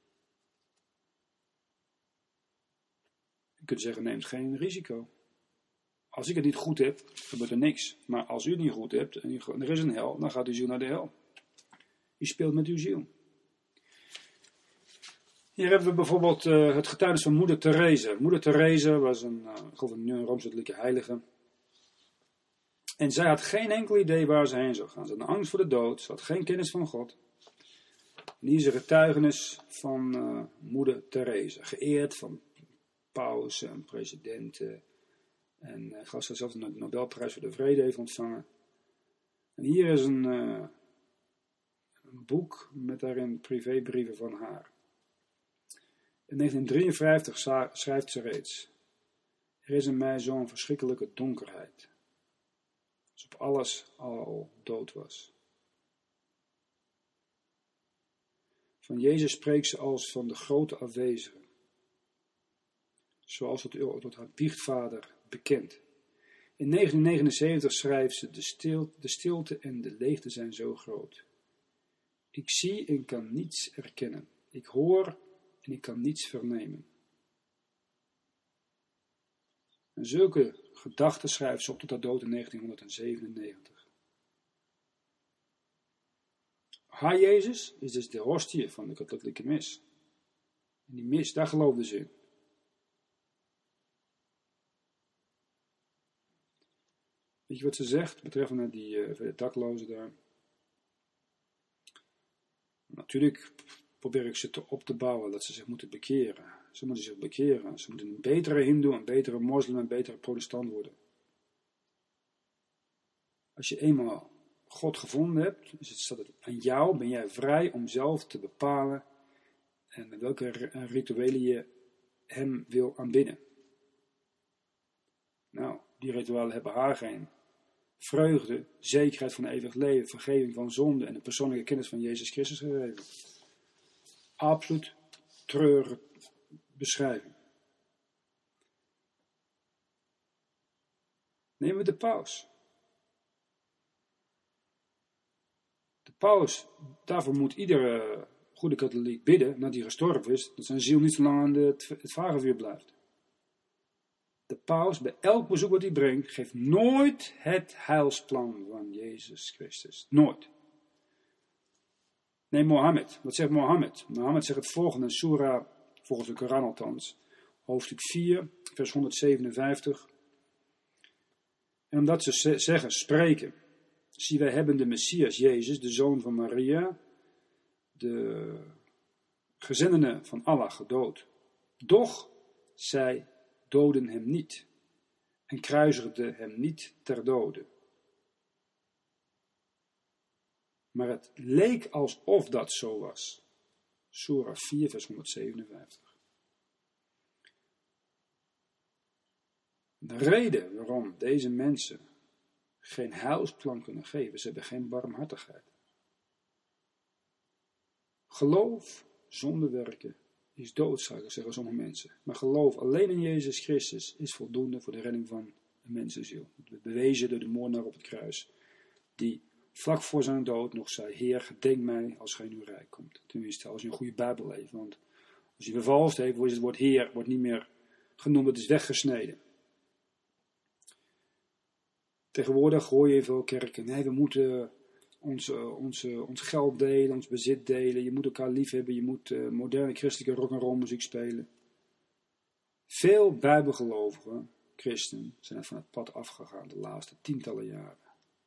Je kunt zeggen, neemt geen risico. Als ik het niet goed heb, gebeurt er niks. Maar als u het niet goed hebt en er is een hel, dan gaat uw ziel naar de hel. U speelt met uw ziel. Hier hebben we bijvoorbeeld het getuigenis van moeder Therese. Moeder Therese was een Rooms-Katholieke heilige. En zij had geen enkel idee waar ze heen zou gaan. Ze had een angst voor de dood. Ze had geen kennis van God. En hier is een getuigenis van moeder Therese. Geëerd van pausen en presidenten. En ik geloof dat ze zelfs een Nobelprijs voor de Vrede heeft ontvangen. En hier is een boek met daarin privébrieven van haar. In 1953 schrijft ze reeds: er is in mij zo'n verschrikkelijke donkerheid. Alsof alles al dood was. Van Jezus spreekt ze als van de grote afwezige. Zoals het tot haar biechtvader bekend. In 1979 schrijft ze: de stilte en de leegte zijn zo groot. Ik zie en kan niets erkennen. Ik hoor en ik kan niets vernemen. En zulke gedachten schrijft ze op tot haar dood in 1997. Haar Jezus is dus de hostie van de katholieke mis. En die mis, daar geloofden ze in. Weet je wat ze zegt betreffende die daklozen daar? Natuurlijk probeer ik ze op te bouwen dat ze zich moeten bekeren. Ze moeten zich bekeren. Ze moeten een betere hindoe, een betere moslim, een betere protestant worden. Als je eenmaal God gevonden hebt, staat het aan jou, ben jij vrij om zelf te bepalen en met welke rituelen je hem wil aanbidden. Nou, die rituelen hebben haar geen vreugde, zekerheid van eeuwig leven, vergeving van zonde en een persoonlijke kennis van Jezus Christus gegeven. Absoluut treurige beschrijving. Nemen we de paus. De paus, daarvoor moet iedere goede katholiek bidden, nadat hij gestorven is, dat zijn ziel niet zo lang aan het vagevuur blijft. De paus, bij elk bezoek wat hij brengt, geeft nooit het heilsplan van Jezus Christus. Nooit. Nee, Mohammed. Wat zegt Mohammed? Mohammed zegt het volgende in Surah, volgens de Koran althans, hoofdstuk 4, vers 157. En omdat ze zeggen, spreken, zie wij hebben de Messias Jezus, de zoon van Maria, de gezendene van Allah, gedood. Doch zij doden hem niet en kruisigden hem niet ter dode. Maar het leek alsof dat zo was. Surah 4, vers 157. De reden waarom deze mensen geen heilsplan kunnen geven, ze hebben geen barmhartigheid. Geloof zonder werken is doodzaak, zeggen sommige mensen. Maar geloof alleen in Jezus Christus is voldoende voor de redding van een mensenziel. Het werd bewezen door de moordenaar op het kruis, die vlak voor zijn dood nog zei: Heer, gedenk mij als gij in uw rijk komt. Tenminste, als je een goede Bijbel leest. Want als je vervalst heeft, wordt het woord Heer wordt niet meer genoemd, het is weggesneden. Tegenwoordig hoor je in veel kerken: nee, we moeten ons geld delen, ons bezit delen. Je moet elkaar lief hebben, je moet moderne christelijke rock'n'roll muziek spelen. Veel bijbelgelovige christenen zijn er van het pad afgegaan de laatste tientallen jaren.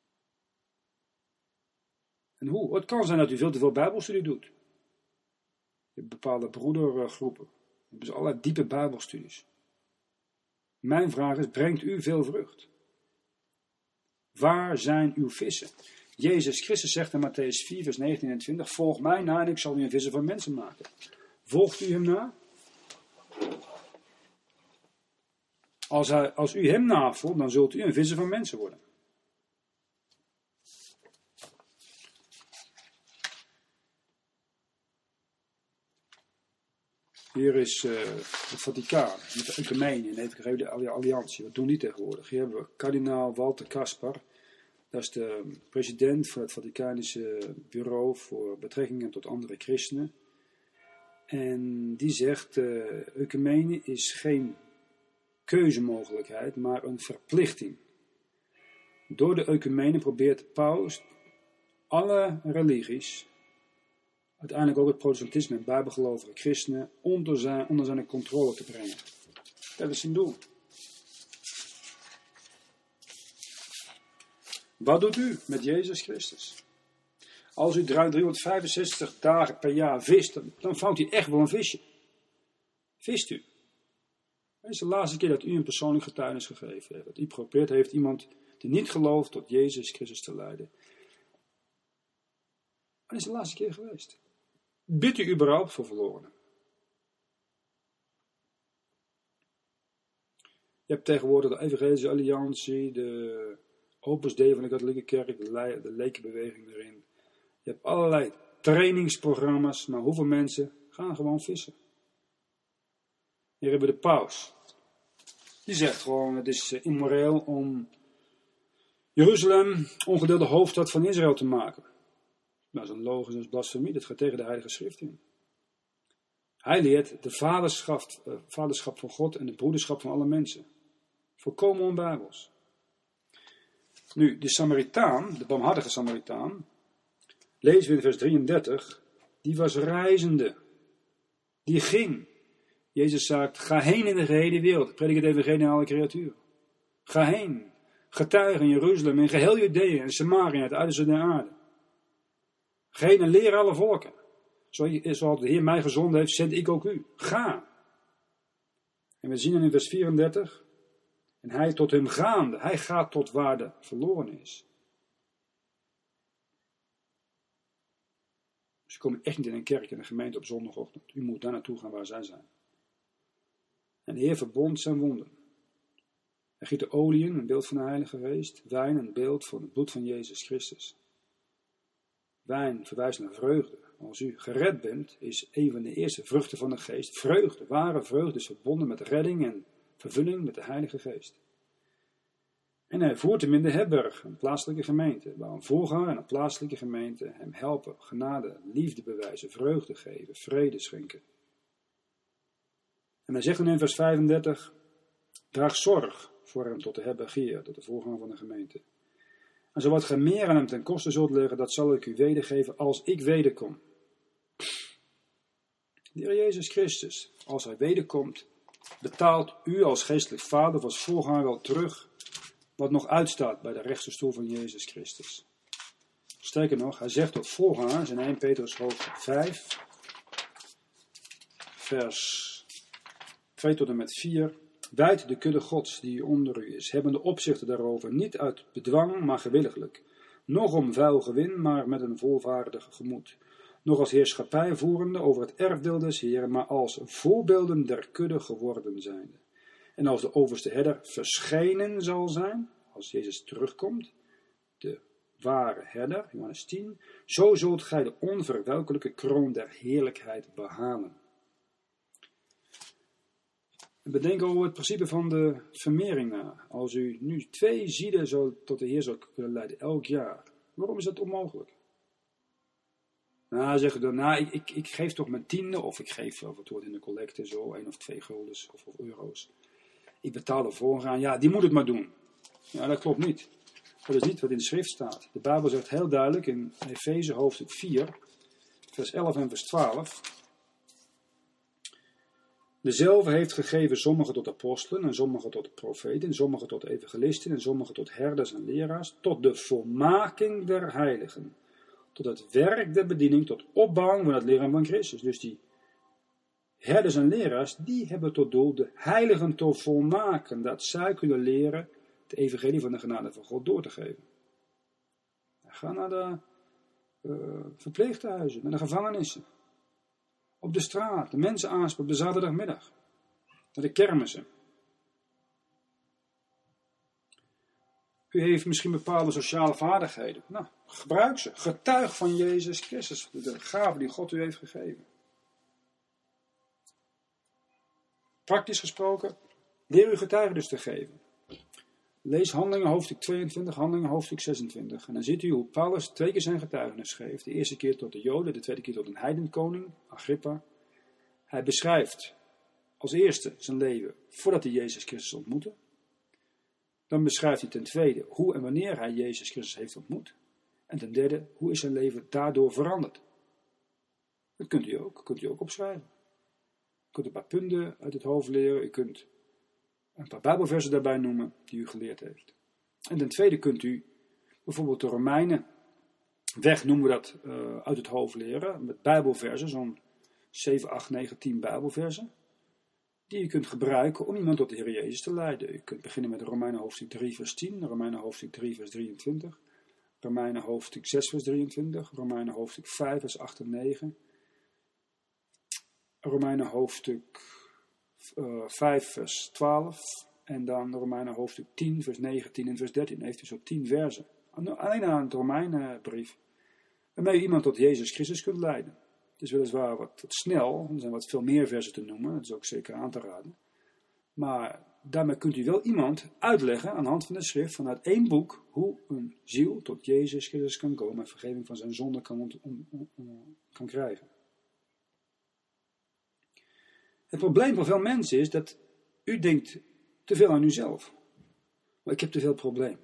En hoe? Het kan zijn dat u veel te veel bijbelstudie doet. Je hebt bepaalde broedergroepen. hebben ze allerlei diepe bijbelstudies. Mijn vraag is, brengt u veel vrucht? Waar zijn uw vissen? Jezus Christus zegt in Mattheüs 4, vers 19 en 20, volg mij na en ik zal u een visser van mensen maken. Volgt u hem na? Als u hem navolgt, dan zult u een visser van mensen worden. Hier is het Vaticaan, met de Ecumene en de Alliantie. Wat doen die tegenwoordig? Hier hebben we kardinaal Walter Kaspar, Dat is de president van het Vaticanische Bureau voor Betrekkingen tot andere christenen. En die zegt, ecumene is geen keuzemogelijkheid, maar een verplichting. Door de ecumene probeert de paus alle religies, uiteindelijk ook het protestantisme en bijbelgelovige christenen, onder zijn controle te brengen. Dat is zijn doel. Wat doet u met Jezus Christus? Als u 365 dagen per jaar vist, dan vangt u echt wel een visje. Vist u? Het is de laatste keer dat u een persoonlijk getuigenis gegeven heeft. Dat u geprobeerd heeft iemand die niet gelooft tot Jezus Christus te leiden. Dat is de laatste keer geweest. Bidt u überhaupt voor verlorenen? Je hebt tegenwoordig de Evangelische Alliantie, de Opus Dei van de katholieke kerk, de lekenbeweging erin. Je hebt allerlei trainingsprogramma's, maar hoeveel mensen gaan gewoon vissen? Hier hebben we de paus. Die zegt gewoon, het is immoreel om Jeruzalem ongedeelde hoofdstad van Israël te maken. Nou, dat is een logisch, dat is blasfemie, dat gaat tegen de Heilige Schrift in. Hij leert de vaderschap van God en de broederschap van alle mensen. Volkomen onbijbels. Nu, de Samaritaan, de barmhartige Samaritaan, lezen we in vers 33, die was reizende. Die ging. Jezus zegt, ga heen in de gehele wereld. Predik het evangelie aan alle creaturen. Ga heen. Getuig in Jeruzalem, in geheel Judea en Samaria, het uiterste der aarde. Ga heen en leer alle volken. Zoals de Heer mij gezonden heeft, zend ik ook u. Ga. En we zien dan in vers 34, en hij tot hem gaande. Hij gaat tot waar de verloren is. Dus je komt echt niet in een kerk, in een gemeente op zondagochtend. U moet daar naartoe gaan waar zij zijn. En de Heer verbond zijn wonden. Hij giet de olie in, een beeld van de Heilige Geest. Wijn, een beeld van het bloed van Jezus Christus. Wijn verwijst naar vreugde. Als u gered bent, is een van de eerste vruchten van de Geest vreugde. Ware vreugde is verbonden met redding en vervulling met de Heilige Geest. En hij voert hem in de herberg, een plaatselijke gemeente, waar een voorganger en een plaatselijke gemeente hem helpen, genade, liefde bewijzen, vreugde geven, vrede schenken. En hij zegt dan in vers 35, draag zorg voor hem tot de herbergier, tot de voorganger van de gemeente. En zo wat gij meer aan hem ten koste zult leggen, dat zal ik u wedergeven als ik wederkom. De Heer Jezus Christus, als hij wederkomt, betaalt u als geestelijk vader of als voorganger wel terug wat nog uitstaat bij de rechterstoel van Jezus Christus. Sterker nog, hij zegt tot voorgangers in 1 Petrus hoofdstuk 5, vers 2 tot en met 4. Wijd de kudde Gods die onder u is, hebben de opzichten daarover, niet uit bedwang, maar gewilliglijk. Nog om vuil gewin, maar met een volvaardig gemoed. Nog als heerschappij voerende over het erfdeel des Heeren, maar als voorbeelden der kudde geworden zijnde. En als de overste herder verschenen zal zijn, als Jezus terugkomt, de ware herder, Johannes 10, zo zult gij de onverwelkelijke kroon der heerlijkheid behalen. Bedenk over het principe van de vermering na. Als u nu 2 zielen zo tot de Heer zou kunnen leiden, elk jaar. Waarom is dat onmogelijk? Nou, zeggen we dan, ik geef toch mijn tiende, of ik geef, of het wordt in de collecte zo, 1 of 2 guldens of euro's. Ik betaal ervoor aan, ja, die moet het maar doen. Ja, dat klopt niet. Dat is niet wat in de schrift staat. De Bijbel zegt heel duidelijk in Efeze hoofdstuk 4, vers 11 en vers 12... Dezelfde heeft gegeven sommigen tot apostelen, en sommigen tot profeten, en sommigen tot evangelisten, en sommigen tot herders en leraars, tot de volmaking der heiligen, tot het werk der bediening, tot opbouwing van het lichaam van Christus. Dus die herders en leraars, die hebben tot doel de heiligen te volmaken, dat zij kunnen leren de evangelie van de genade van God door te geven. Ga naar de verpleeghuizen, naar de gevangenissen. Op de straat, de mensen aanspreken op de zaterdagmiddag. Naar de kermissen. U heeft misschien bepaalde sociale vaardigheden. Nou, gebruik ze. Getuig van Jezus Christus. De gave die God u heeft gegeven. Praktisch gesproken, leer uw getuigenis te geven. Lees Handelingen hoofdstuk 22, Handelingen hoofdstuk 26. En dan ziet u hoe Paulus 2 keer zijn getuigenis geeft. De eerste keer tot de Joden, de tweede keer tot een heidenkoning, Agrippa. Hij beschrijft als eerste zijn leven voordat hij Jezus Christus ontmoette. Dan beschrijft hij ten tweede hoe en wanneer hij Jezus Christus heeft ontmoet. En ten derde, hoe is zijn leven daardoor veranderd. Dat kunt u ook opschrijven. U kunt een paar punten uit het hoofd leren. U kunt een paar Bijbelversen daarbij noemen die u geleerd heeft. En ten tweede kunt u bijvoorbeeld de Romeinen weg, noemen we dat, uit het hoofd leren. Met Bijbelversen, zo'n 7, 8, 9, 10 Bijbelversen. Die je kunt gebruiken om iemand tot de Heer Jezus te leiden. U kunt beginnen met Romeinen hoofdstuk 3 vers 10, Romeinen hoofdstuk 3 vers 23, Romeinen hoofdstuk 6 vers 23, Romeinen hoofdstuk 5 vers 8 en 9, Romeinen hoofdstuk 5 vers 12 en dan Romeinen hoofdstuk 10 vers 19 en vers 13. Heeft u zo 10 versen. Alleen aan het Romeinenbrief. Waarmee u iemand tot Jezus Christus kunt leiden. Het is weliswaar wat snel, er zijn wat veel meer versen te noemen, dat is ook zeker aan te raden. Maar daarmee kunt u wel iemand uitleggen aan de hand van de schrift vanuit één boek hoe een ziel tot Jezus Christus kan komen en vergeving van zijn zonde kan krijgen. Het probleem van veel mensen is dat u denkt te veel aan uzelf. Maar ik heb te veel problemen.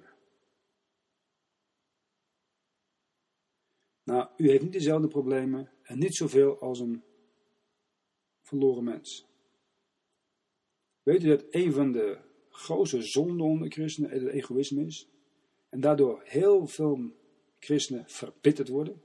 Nou, u heeft niet dezelfde problemen en niet zoveel als een verloren mens. Weet u dat een van de grootste zonden onder christenen het egoïsme is? En daardoor heel veel christenen verbitterd worden?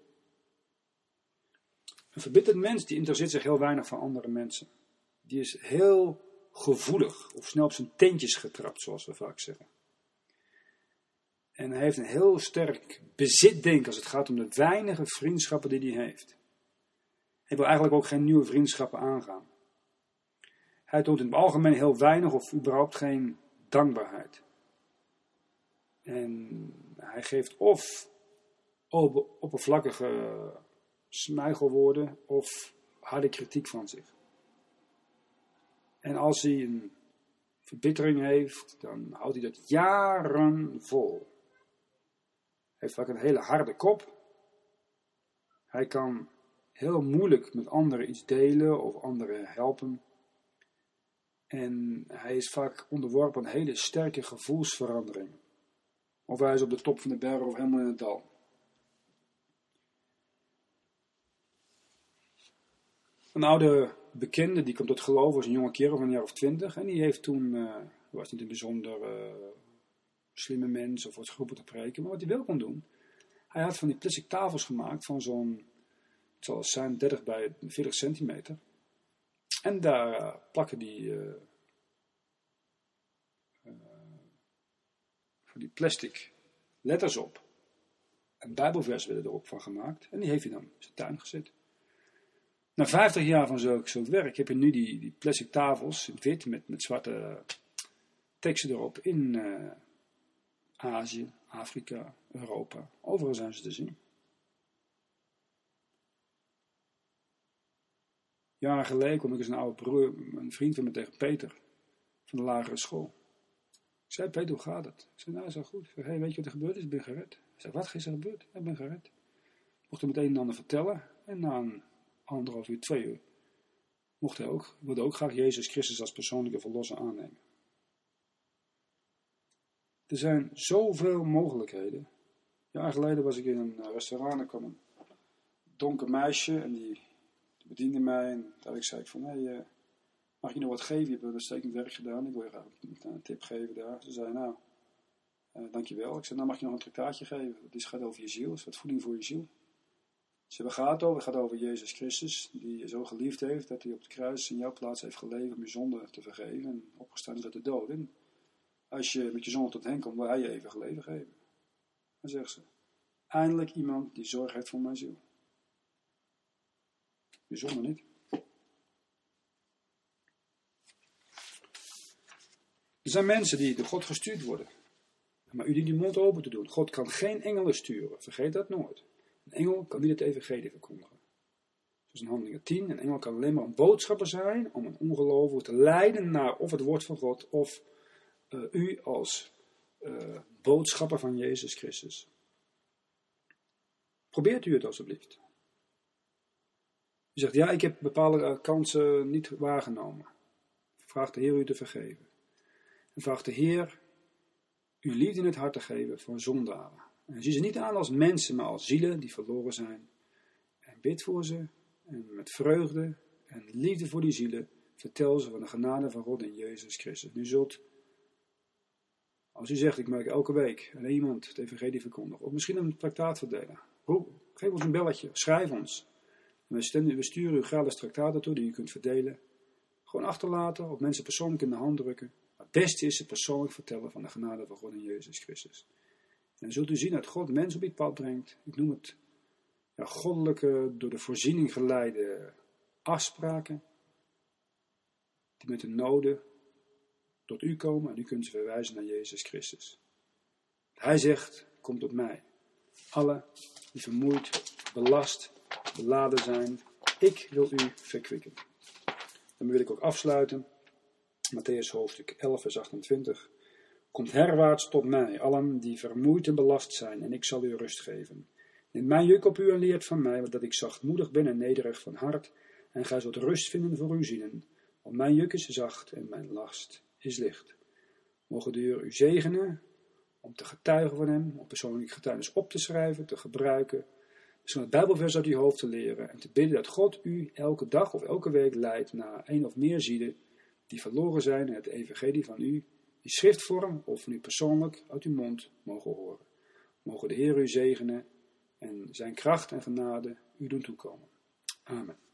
Een verbitterd mens die interesseert zich heel weinig van andere mensen. Die is heel gevoelig of snel op zijn teentjes getrapt, zoals we vaak zeggen. En hij heeft een heel sterk bezitdenken als het gaat om de weinige vriendschappen die hij heeft. Hij wil eigenlijk ook geen nieuwe vriendschappen aangaan. Hij toont in het algemeen heel weinig of überhaupt geen dankbaarheid. En hij geeft of oppervlakkige smijgelwoorden of harde kritiek van zich. En als hij een verbittering heeft, dan houdt hij dat jaren vol. Hij heeft vaak een hele harde kop. Hij kan heel moeilijk met anderen iets delen of anderen helpen. En hij is vaak onderworpen aan hele sterke gevoelsverandering. Of hij is op de top van de berg of helemaal in het dal. Een oude bekende, die komt tot geloof als een jonge kerel van een jaar of 20. En die heeft toen, was niet een bijzonder slimme mens of wat geroepen te preken. Maar wat hij wel kon doen, hij had van die plastic tafels gemaakt van zo'n, het zal zijn 30 bij 40 centimeter. En daar plakken die van die plastic letters op. En bijbelvers werden erop van gemaakt. En die heeft hij dan in zijn tuin gezet. Na 50 jaar van zulk werk heb je nu die plastic tafels in wit met zwarte teksten erop in Azië, Afrika, Europa. Overal zijn ze te zien. Jaren geleden kwam ik eens een vriend van me tegen Peter van de lagere school. Ik zei, Peter, hoe gaat het? Ik zei, nou, is wel goed. Ik zei, hey, weet je wat er gebeurd is? Ik ben gered. Hij zei, wat is er gebeurd? Ik ben gered. Ik mocht hem het een en ander vertellen. En na een 1,5 uur, 2 uur, wilde ook graag Jezus Christus als persoonlijke verlosser aannemen. Er zijn zoveel mogelijkheden. Jaren geleden was ik in een restaurant, er kwam een donker meisje en die bediende mij. En daar zei ik van, hey, mag je nog wat geven? Je hebt een uitstekend werk gedaan, ik wil je graag een tip geven daar. Ze zei, nou, dankjewel. Ik zei, nou mag je nog een tractaatje geven. Dit gaat over je ziel, het is wat voeding voor je ziel. Ze waar gaat het over? Het gaat over Jezus Christus, die je zo geliefd heeft, dat hij op het kruis in jouw plaats heeft geleden om je zonde te vergeven en opgestaan is uit de dood. En als je met je zonde tot hen komt, wil hij je eeuwig leven geven. Dan zegt ze, eindelijk iemand die zorg heeft voor mijn ziel. Bijzonder niet? Er zijn mensen die door God gestuurd worden. Maar u dient die mond open te doen. God kan geen engelen sturen. Vergeet dat nooit. Een engel kan niet het evangelie verkondigen. Zoals in Handelingen 10. Een engel kan alleen maar een boodschapper zijn om een ongelovige te leiden naar of het woord van God of u als boodschapper van Jezus Christus. Probeert u het alstublieft. U zegt, ja, ik heb bepaalde kansen niet waargenomen. Vraag de Heer u te vergeven. En vraag de Heer uw liefde in het hart te geven voor zondaren. En zie ze niet aan als mensen, maar als zielen die verloren zijn. En bid voor ze. En met vreugde en liefde voor die zielen vertel ze van de genade van God in Jezus Christus. U zult, als u zegt, ik maak elke week aan iemand het evangelie verkondigen. Of misschien een traktaat verdelen. Geef ons een belletje. Schrijf ons. En we sturen u gratis traktaten toe die u kunt verdelen. Gewoon achterlaten of mensen persoonlijk in de hand drukken. Maar het beste is het persoonlijk vertellen van de genade van God in Jezus Christus. En dan zult u zien dat God mensen op dit pad brengt. Ik noem het goddelijke, door de voorziening geleide afspraken. Die met de noden tot u komen. En u kunt ze verwijzen naar Jezus Christus. Hij zegt, kom tot mij. Alle die vermoeid, belast, beladen zijn. Ik wil u verkwikken. Dan wil ik ook afsluiten. Matthäus hoofdstuk 11 vers 28. Komt herwaarts tot mij, allen die vermoeid en belast zijn, en ik zal u rust geven. Neem mijn juk op u en leert van mij, dat ik zachtmoedig ben en nederig van hart, en gij zult rust vinden voor uw zielen. Want mijn juk is zacht en mijn last is licht. Mogen de Heer u zegenen om te getuigen van hem, om persoonlijk getuigenis op te schrijven, te gebruiken, misschien het Bijbelvers uit uw hoofd te leren en te bidden dat God u elke dag of elke week leidt naar een of meer zielen die verloren zijn en het evangelie van u in schriftvorm of van u persoonlijk uit uw mond mogen horen. Mogen de Heer u zegenen en zijn kracht en genade u doen toekomen. Amen.